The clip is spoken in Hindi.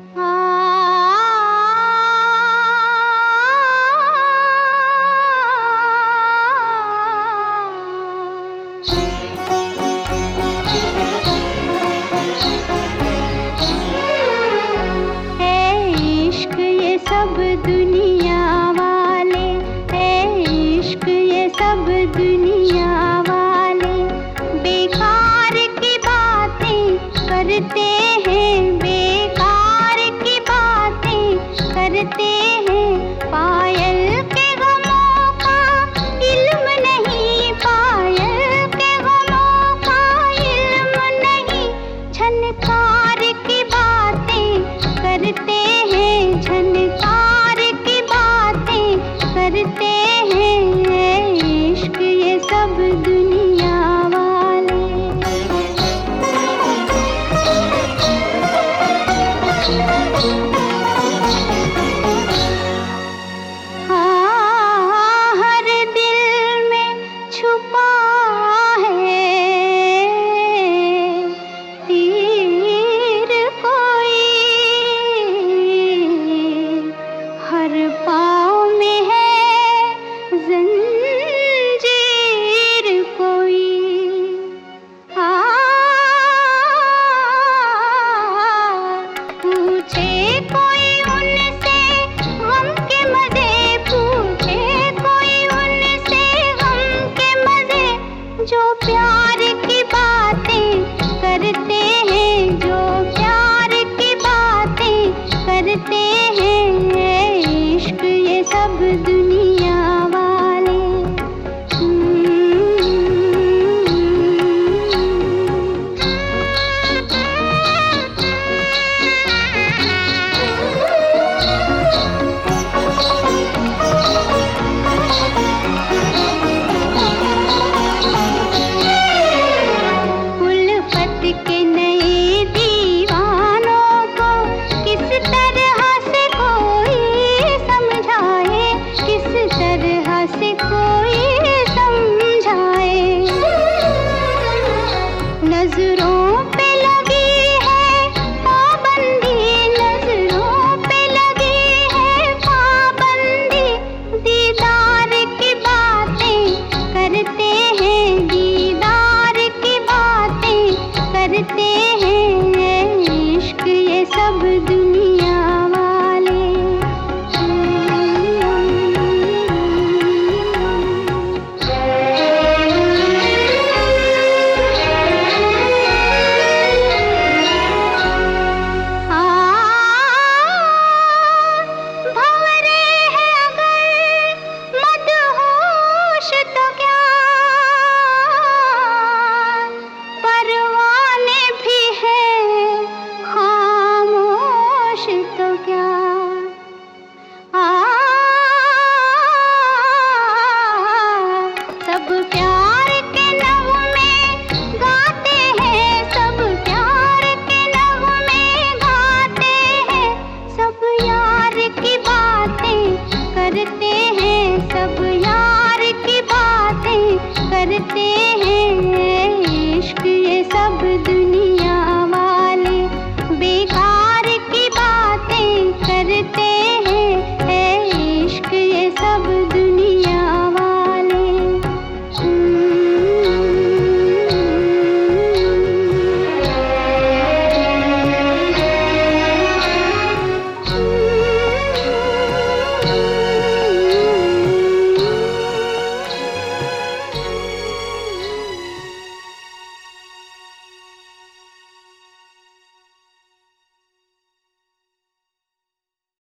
सब दुनिया वाले, इश्क ये सब दुनिया वाले बेकार की बातें करते हैं, बेकार की बातें करते हैं। पायल के गमों का इल्म नहीं, पायल के गमों का इल्म नहीं। झनकार की बातें करते हैं, झनकार की बातें करते हैं। इश्क ये सब दुनिया वाले। हाँ, हर दिल में छुपा है तीर कोई, हर पाँव में है जंजीर कोई। पूछे कोई उनसे गम के मजे, पूछे कोई उनसे गम के मजे। जो प्यार की बातें करते हैं, जो प्यार की बातें करते हैं। इश्क ये सब दुनिया वाले। उल्फत के नए दीवानों को किस तरह से कोई समझाए, किस तरह से कोई समझाए। नजरों पे लगी है पाबंदी, नजरों पे लगी है पाबंदी। दीदार की बातें करते हैं, दीदार की बातें करते हैं। इश्क ये सब दुनिया